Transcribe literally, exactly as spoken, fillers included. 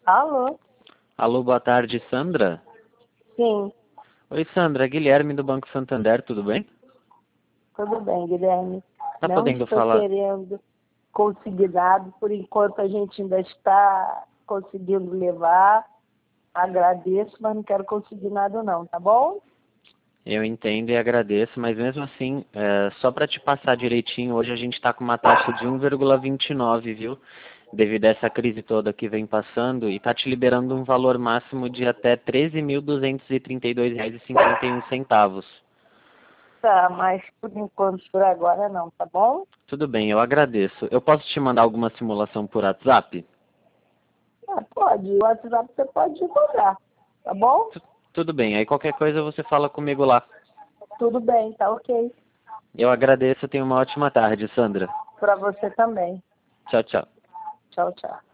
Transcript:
Alô? Alô, boa tarde, Sandra? Sim, Oi, Sandra, Guilherme do Banco Santander, tudo bem? tudo bem, Guilherme. Tá Não podendo estou falar? querendo consignado, por enquanto a gente ainda está conseguindo levar. Agradeço, mas não quero consignado não, tá bom? Eu entendo e agradeço, mas mesmo assim, é, só para te passar direitinho, hoje a gente está com uma taxa de um vírgula vinte e nove, viu? Devido a essa crise toda que vem passando, e está te liberando um valor máximo de até treze mil duzentos e trinta e dois reais e cinquenta e um centavos. Tá, mas por enquanto, por agora não, tá bom? Tudo bem, eu agradeço. Eu posso te mandar alguma simulação por WhatsApp? Ah, pode, o WhatsApp você pode cobrar, tá bom? Tu- Tudo bem, aí qualquer coisa você fala comigo lá. Tudo bem, tá ok. Eu agradeço, tenha uma ótima tarde, Sandra. Para você também. Tchau, tchau. Tchau, tchau.